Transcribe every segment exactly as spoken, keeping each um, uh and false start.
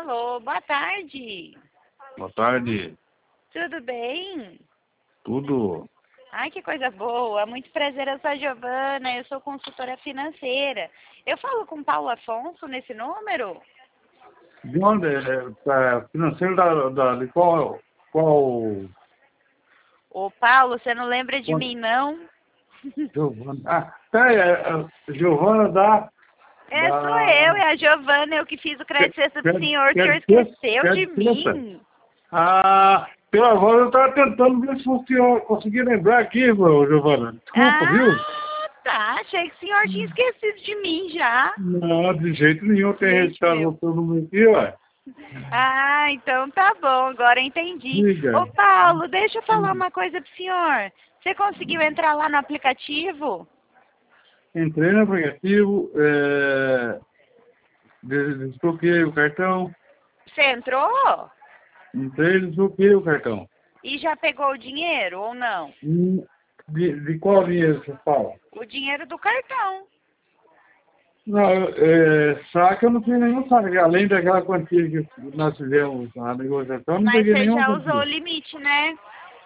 Alô, boa tarde. Boa tarde. Tudo bem? Tudo? Ai, que coisa boa. Muito prazer, eu sou a Giovana, eu sou consultora financeira. Eu falo com Paulo Afonso nesse número? De onde? É, tá, financeiro da, da, de qual, qual, Ô, Paulo, você não lembra de qual mim, não? Giovana? Ah, tá, é, é, Giovana da, É, sou da, eu, é a Giovana, eu que fiz o crédito sexta pro quer, senhor. O senhor quer, quer, esqueceu de quer, quer, mim? Ah, pela voz eu estava tentando ver se você conseguir lembrar aqui, meu, Giovana. Desculpa, viu? Ah, tá. Achei que o senhor tinha esquecido de mim já. Não, de jeito nenhum tem Gente, registrado meu. o seu número aqui, ué. Ah, então tá bom, agora entendi. Ô, Diga. Paulo, deixa eu falar uma coisa pro senhor. Você conseguiu entrar lá no aplicativo? Entrei no aplicativo, é, des- desbloqueei o cartão, Você entrou? entrei e desbloqueei o cartão. E já pegou o dinheiro ou não? Hum, De, de qual dinheiro você fala? O dinheiro do cartão. Não, eu- é, saque eu não fiz nenhum saque, além daquela quantia que nós fizemos na negociação, eu não Mas peguei você nenhuma já usou o quantia. limite, né?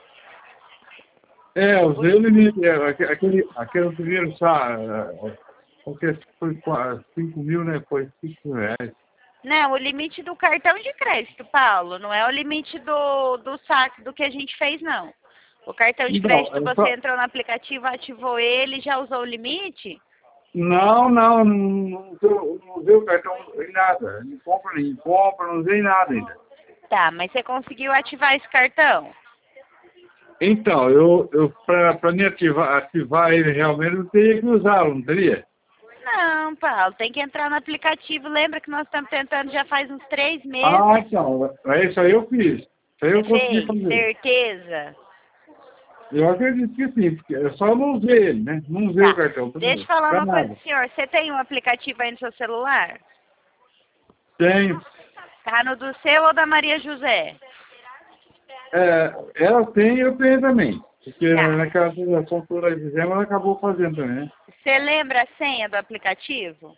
É, O usei o limite, é, aque- aquele, aquele primeiro saque, porque foi qua- cinco mil, né? Foi cinco reais. Não, o limite do cartão de crédito, Paulo. Não é o limite do, do saque do que a gente fez, não. O cartão de Então, crédito, é você só, entrou no aplicativo, ativou ele, já usou o limite? não, não, não, não, usei não usei o cartão em nada. Em compra, nem compra, não usei nada ainda. Tá, mas você conseguiu ativar esse cartão? Então, eu, eu para me ativar, ativar ele realmente, eu teria que usá-lo, não teria? Não, Paulo, tem que entrar no aplicativo. Lembra que nós estamos tentando já faz uns três Ah, meses. então, é isso aí eu fiz. Isso aí Você eu consegui fez? fazer. Certeza? Eu acredito que sim, porque eu só não usei ele, né? Não usei o Tá. cartão Deixa eu para falar para uma coisa nada. pro senhor. Você tem um aplicativo aí no seu celular? Tenho. Tá no do seu ou da Maria José? É, ela tem e eu tenho também. Porque Tá. naquela transação que nós fizemos, ela acabou fazendo também, né? Você lembra a senha do aplicativo?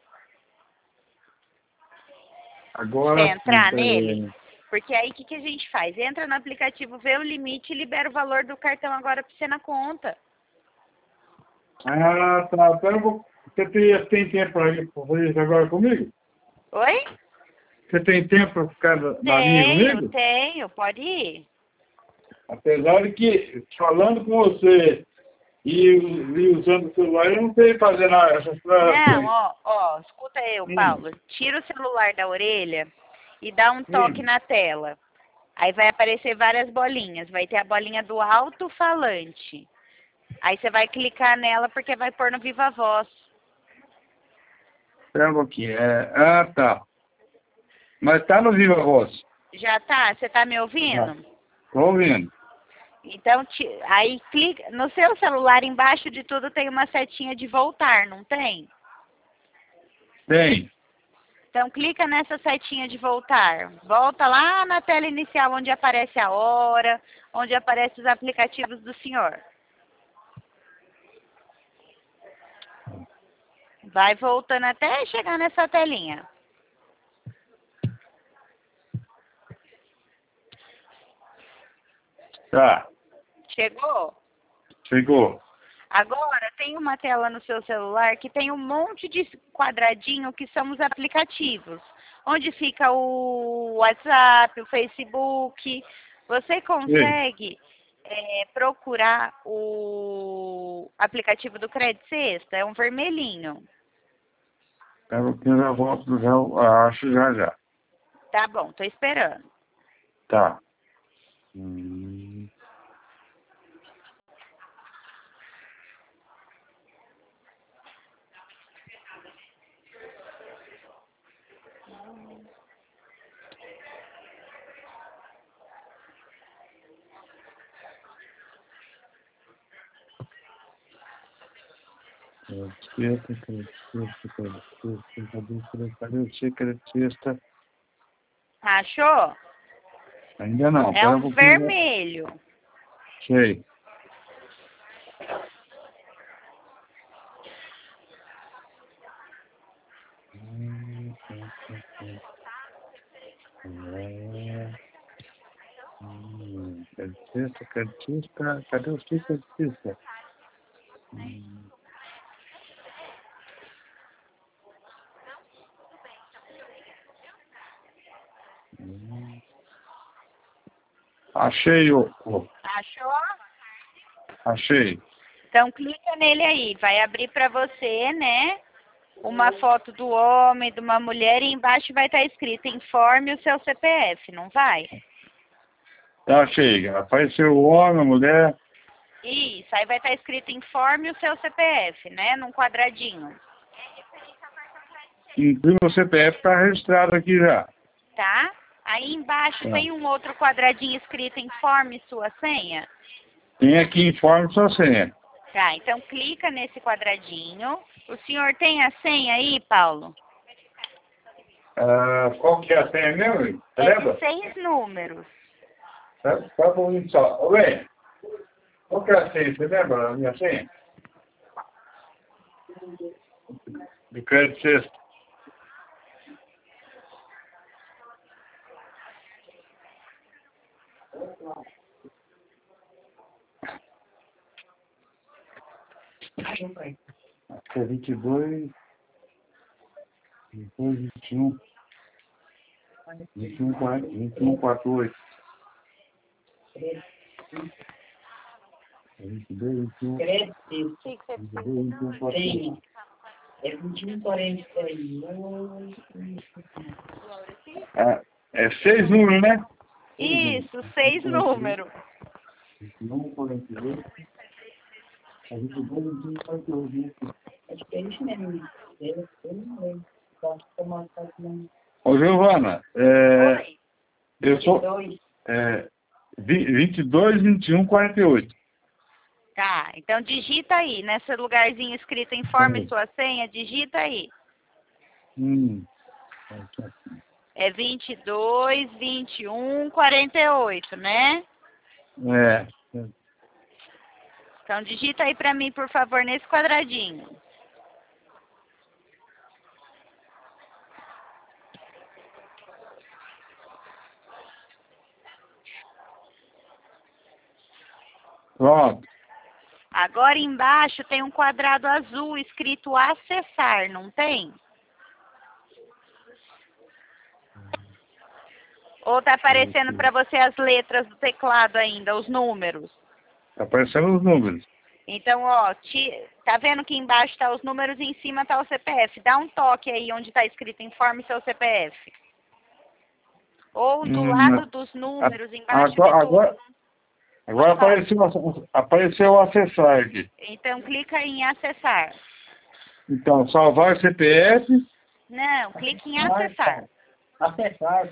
Você Agora sim, entrar nele? peraí. Porque aí o que, que a gente faz? Entra no aplicativo, vê o limite e libera o valor do cartão agora pra você na conta. Ah, tá. Pera um pouco. Você tem, tem tempo para fazer isso agora comigo? Oi? Você tem tempo para ficar na na linha Tenho, comigo? tenho. Pode ir. Apesar de que, falando com você e, e usando o celular, eu não sei fazer nada, essas Não, transações. ó, ó, escuta eu, Hum, Paulo. Tira o celular da orelha e dá um toque hum. na tela. Aí vai aparecer várias bolinhas. Vai ter a bolinha do alto-falante. Aí você vai clicar nela porque vai pôr no Viva Voz. Espera um pouquinho. É, ah, tá. Mas tá no Viva Voz. Já tá? Você tá me Já. ouvindo? Tô ouvindo. Então, ti- aí clica. No seu celular, embaixo de tudo, tem uma setinha de voltar, não tem? Tem. Então, clica nessa setinha de voltar. Volta lá na tela inicial, onde aparece a hora, onde aparecem os aplicativos do senhor. Vai voltando até chegar nessa telinha. Tá. Chegou? Chegou. Agora, tem uma tela no seu celular que tem um monte de quadradinho que são os aplicativos. Onde fica o WhatsApp, o Facebook. Você Ei, consegue é, procurar o aplicativo do Crédito Sexta? É um vermelhinho. espera um pouquinho, já volto, já acho já já. Tá bom, tô esperando. Tá. Hum. Sexta, sexta, sexta, cadê sexta? Achou? Ainda não, É pera um um pouquinho. Já. vermelho. Sei. Sexta, cartista, cadê o sexta de sexta? Hum. Hum. Achei o, o. Achou? Achei. Então clica nele aí, vai abrir para você, né? Uma foto do homem, de uma mulher e embaixo vai estar escrito informe o seu C P F, não vai? Achei. Apareceu o homem, a mulher. Isso, aí vai estar escrito informe o seu C P F, né? Num quadradinho. Inclusive o C P F está registrado aqui já. Tá? Aí embaixo Tá. tem um outro quadradinho escrito informe sua senha. Tem aqui informe sua senha. Tá, então clica nesse quadradinho. O senhor tem a senha aí, Paulo? Ah, qual que é a senha mesmo? Você É lembra? de seis números. Tá, tá bom só. Ô, bem, qual que é a senha? Você lembra a minha senha? Do crédito sexto. Acho que é vinte e dois, depois vinte e um, vinte e um, quarenta, vinte e um, quarenta e oito. vinte e dois, vinte e um, Crédito, O que que você vinte e dois, vinte e um, quarenta e oito. tem. É vinte e um, quarenta e É, é seis números, né? Isso, seis números. vinte e um, quarenta e oito. vinte e dois, vinte e um, quarenta e oito. Acho que é isso mesmo. Eu não lembro. Posso tomar um Ô, Giovana, é, Oi. eu sou dois. é, vinte e dois, vinte e um, quarenta e oito. Tá, então digita aí, nesse lugarzinho escrito informe Hum. sua senha, digita aí. Hum. É vinte e dois, vinte e um, quarenta e oito, né? É. Então digita aí pra mim, por favor, nesse quadradinho. Pronto. Agora embaixo tem um quadrado azul escrito acessar, não tem? Ou tá aparecendo para você as letras do teclado ainda, os números? Tá aparecendo os números. Então, ó, ti, tá vendo que embaixo tá os números e em cima tá o C P F. Dá um toque aí onde tá escrito informe seu C P F. Ou do Hum, lado dos números, embaixo de agora, tudo. agora, agora apareceu, apareceu o acessar aqui. Então, clica em acessar. Então, salvar C P F. Não, clique em acessar. Acessar.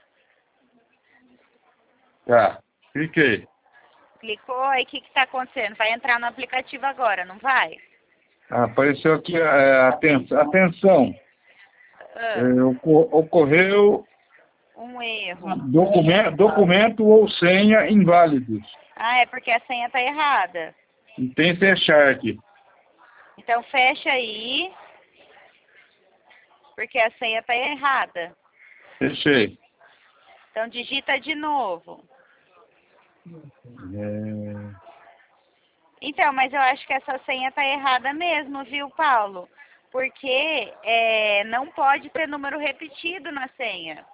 Tá, cliquei. Clicou, aí o que que tá acontecendo? Vai entrar no aplicativo agora, não vai? Apareceu aqui, é, atenção, atenção. Ah, É, ocor- ocorreu um erro. documento, documento ou senha inválidos. Ah, é porque a senha tá errada. E tem fechar aqui. Então, fecha aí. Porque a senha tá errada. Fechei. Então, digita de novo. É, Então, mas eu acho que essa senha tá errada mesmo, viu, Paulo? Porque é, não pode ter número repetido na senha.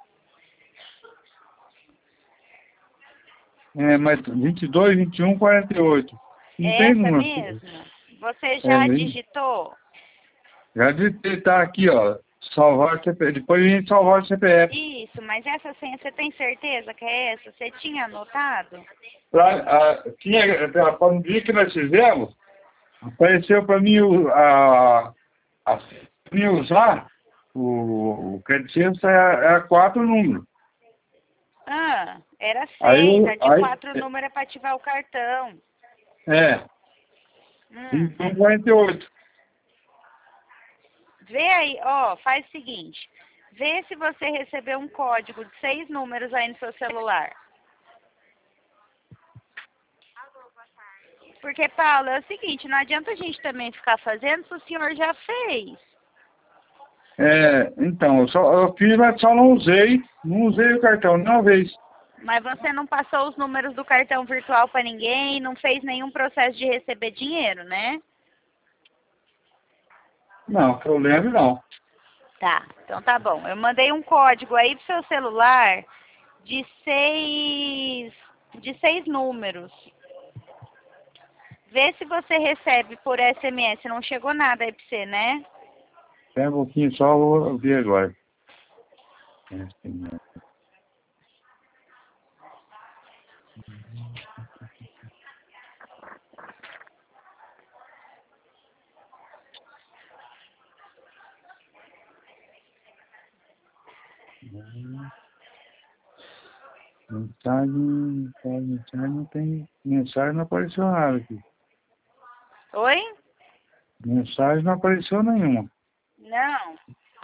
é, mas vinte e dois, vinte e um, quarenta e oito. Não É tem essa número. mesmo? Você já É, hein? digitou? Já disse, tá aqui, ó. Salvar C P F. Depois a gente salvar o C P F. Isso, mas essa senha, você tem certeza que é essa? Você tinha anotado? Pra, a, tinha, para no dia que nós fizemos, apareceu para mim o- a, a, pra mim usar o, o crédito é, é quatro números. Ah, era Aí seis. eu- A de aí- quatro números é para ativar o cartão. É, Hum. vinte e um, quarenta e oito. Vê aí, ó, faz o seguinte. Vê se você recebeu um código de seis números aí no seu celular. Porque, Paulo, é o seguinte, não adianta a gente também ficar fazendo se o senhor já fez. É, então, eu, só, eu fiz, mas só não usei. Não usei o cartão nenhuma vez. Mas você não passou os números do cartão virtual para ninguém, não fez nenhum processo de receber dinheiro, né? Não, que eu lembro não. Tá, então tá bom. Eu mandei um código aí pro seu celular de seis, de seis números. Vê se você recebe por S M S. Não chegou nada aí pra você, né? Tem um pouquinho só, eu vou ver agora. Mensagem, mensagem não tem. Mensagem não apareceu nada aqui. Oi? Mensagem não apareceu nenhuma. Não.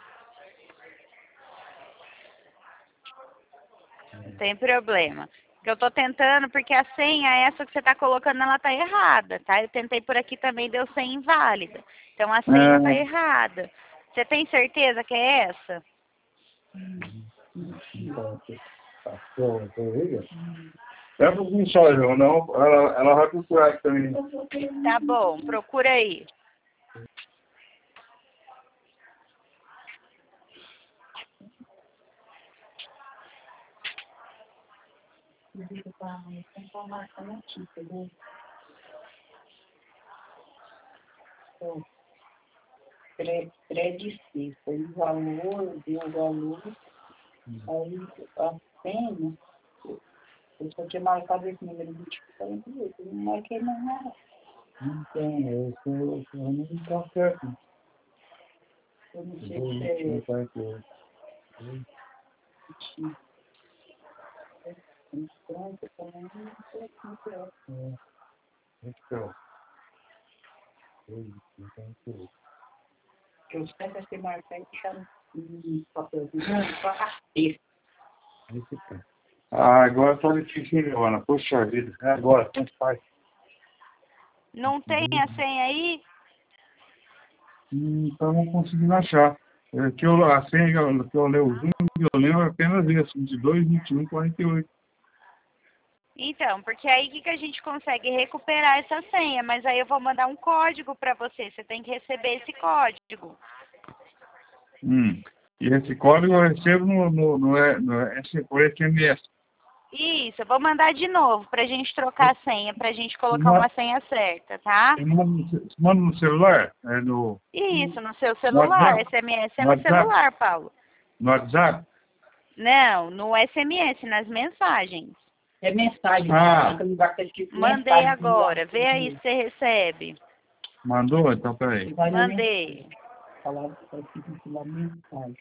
Não tem problema. Que eu tô tentando, porque a senha, essa que você tá colocando, ela tá errada, tá? Eu tentei por aqui também, deu senha inválida. Então a senha É, tá errada. Você tem certeza que é essa? é um pouquinho só, João. Não, ela, ela vai procurar aqui também. Tá bom, procura aí. Pedido para informação aqui, entendeu? Então, pré- pré-dizer, foi o valor, deu o valor, aí a senha, eu só tinha marcado esse número de quarenta e oito, eu não marquei mais nada. Não tem, eu sou, eu não está certo. Eu não sei se é Então, Então, eu também não sei como que é. Porque os pés se marcar e deixar um papelzinho para rasteiro. ah, agora tá difícil, Ana. Poxa vida. É agora, tanto faz. Não tem a senha aí? Hum, Então não conseguindo achar. É, que eu, a senha que eu, que eu leio os números, eu lembro apenas isso, vinte e dois, vinte e um, quarenta e oito. Então, porque aí que, que a gente consegue recuperar essa senha, mas aí eu vou mandar um código para você, você tem que receber esse código. Hum. E esse código eu recebo no, no, no, é- no, S- por S M S. Isso, eu vou mandar de novo pra gente trocar a senha, pra gente Você colocar manda, uma senha certa, tá? você manda no ce- você manda no celular? É no, Isso, no seu no celular. WhatsApp? S M S é No no WhatsApp? celular, Paulo. No WhatsApp? Não, no S M S, nas mensagens. É mensagem, Ah, fica no lugar que tá escrito Mandei mensagem do agora, vê WhatsApp. aí se você recebe. mandou? Então peraí. Você vai na mensagem, Mandei. falar para que lá mensagem.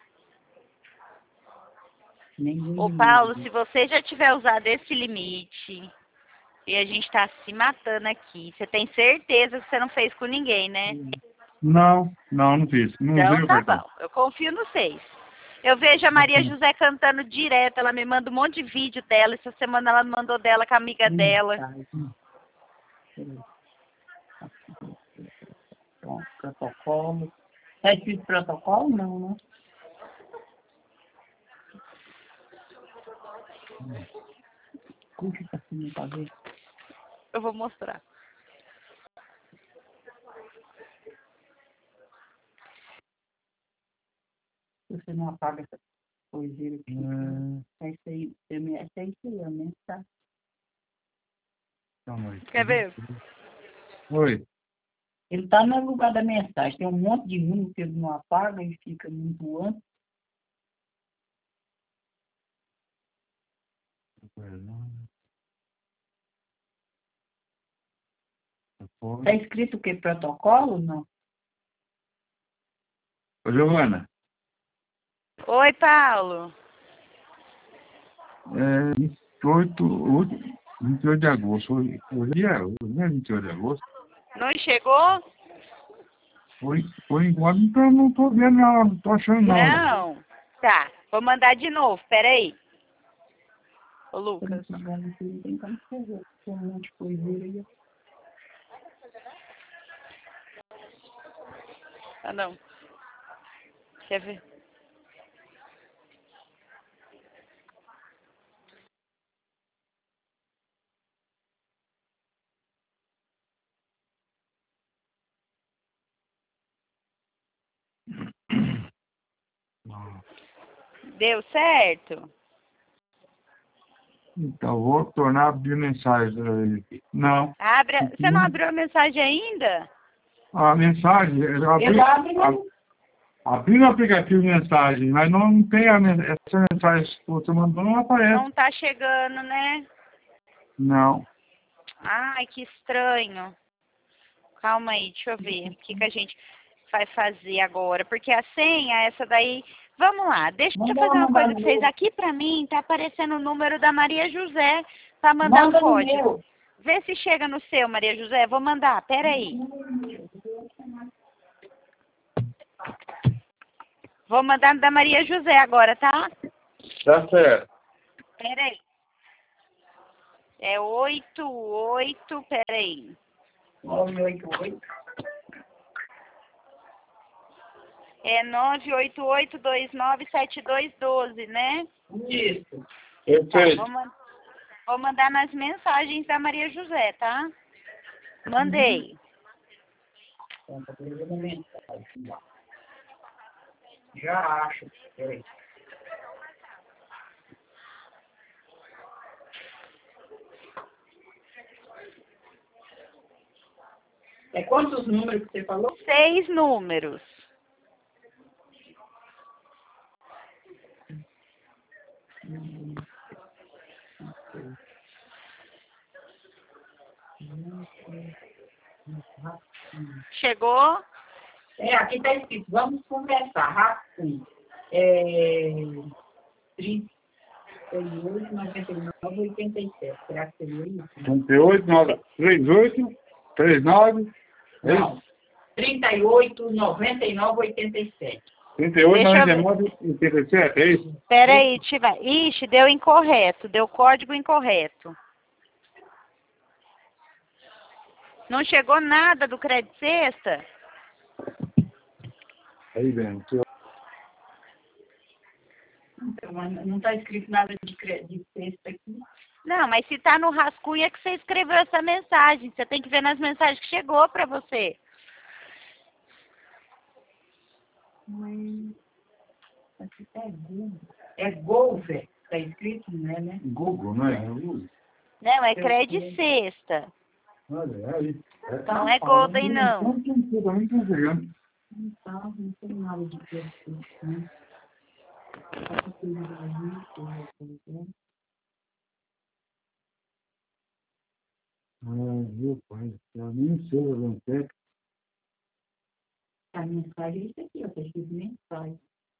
Nenhum Ô Paulo, limite. se você já tiver usado esse limite e a gente tá se matando aqui, você tem certeza que você não fez com ninguém, né? Não, não, não fiz. Não usei Então o tá cartão. bom, eu confio nos seis. Eu vejo a Maria José cantando direto, ela me manda um monte de vídeo dela. Essa semana ela me mandou dela com a amiga dela. Mensagem. Pronto, protocolo. Tá escrito protocolo? Não, né? Puxa pra cima pra ver. Eu vou mostrar. Se você não apaga essa coisinha aqui. Hum, É isso aí. É isso aí, a mensagem. calma aí. Quer ver? Oi. Ele tá no lugar da mensagem. Tem um monte de número que ele não apaga e fica muito antes. Tá escrito o que? Protocolo? Não. Ô, Giovana, Oi, Paulo. é vinte e oito, hoje- vinte e oito de agosto. Hoje, hoje é, hoje não é vinte e oito de agosto. Não chegou? Por, por enquanto, então, não tô vendo, não, não tô achando, não. Não. Tá, vou mandar de novo, peraí. Ô, Se não Lucas. tiver, não tem não tem como fazer. Tem um monte de coisinha aí. Ah, não. Quer ver? Deu certo? Então, vou tornar a abrir mensagem para ele. Não. Abre, você não abriu a mensagem ainda? A mensagem, eu abri, Eu abro, a, abri no aplicativo mensagem, mas não tem a, men- essa mensagem que você mandou, não aparece. Não tá chegando, né? Não. Ai, que estranho. Calma aí, deixa eu ver o que, que a gente vai fazer agora. Porque a senha, essa daí... Vamos lá, deixa eu Manda fazer uma ela coisa mandar pra no vocês. meu. Aqui pra mim tá aparecendo o número da Maria José pra mandar Manda o no código. meu. Vê se chega no seu, Maria José. Vou mandar, pera aí. Vou mandar no da Maria José agora, tá? Tá certo. Pera aí. É oito, oito, pera aí. nove oito oito. É nove oito oito dois nove sete dois um dois, né? Isso. Tá, Perfeito. vou, man- vou mandar nas mensagens da Maria José, tá? Mandei. Então, tá pegando mensagem lá. Já acho. Peraí. É quantos números que você falou? Seis números. Chegou? É, aqui está escrito, vamos conversar, rápido. É, trinta e oito, noventa e nove, oitenta e sete. Será que seria isso? trinta e oito, nove, trinta e oito, trinta e nove, Não. trinta e oito, noventa e nove, oitenta e sete. trinta e oito, Deixa eu noventa e nove, oitenta e sete, é isso? Pera aí, Tiva. Ixi, deu incorreto. Deu código incorreto. Não chegou nada do crédito sexta? Aí, bem. Então, mas não está escrito nada de, cre- de texto aqui. Não, mas se tá no rascunho é que você escreveu essa mensagem. Você tem que ver nas mensagens que chegou pra você. Hum, aqui tá Google. É Golver. Está escrito, não é, né? Google, não é? É Google. Não, é crédito sexta. Olha, é aí. É. Não é Golden, não. Não tem tudo, não tem chegando. Não tá, não tem nada de texto, né? Aqui tem o Brasil, tem o- Ah, meu pai, eu nem sei o que é. A mensagem é isso aqui, ó. Está escrito mensagem.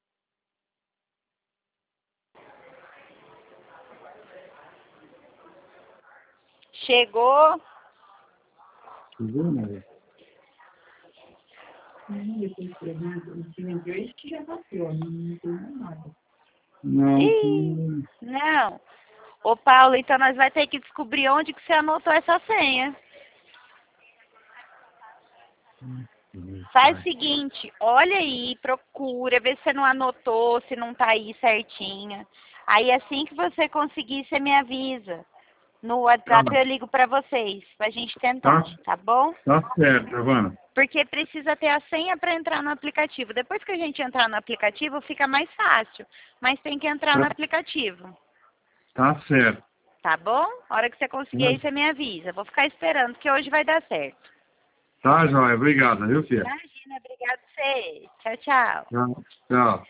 Chegou? Chegou, né? Hum, depois que eu enviou, isso que já bateu, não, não tem mais nada. Não. Ih, Hum. não. Ô, Paulo, então nós vai ter que descobrir onde que você anotou essa senha. Faz o seguinte, olha aí, procura, vê se você não anotou, se não tá aí certinha. Aí assim que você conseguir, você me avisa. No WhatsApp Tá. eu ligo pra vocês, pra gente tentar, Tá. tá bom? Tá certo, Giovana. Porque precisa ter a senha para entrar no aplicativo. Depois que a gente entrar no aplicativo, fica mais fácil. Mas tem que entrar no aplicativo. Tá certo. Tá bom? A hora que você conseguir aí, você me avisa. Vou ficar esperando, que hoje vai dar certo. Tá, joia. Obrigado, viu, filha? Imagina, obrigado a você. Tchau, tchau. Tchau. Tchau.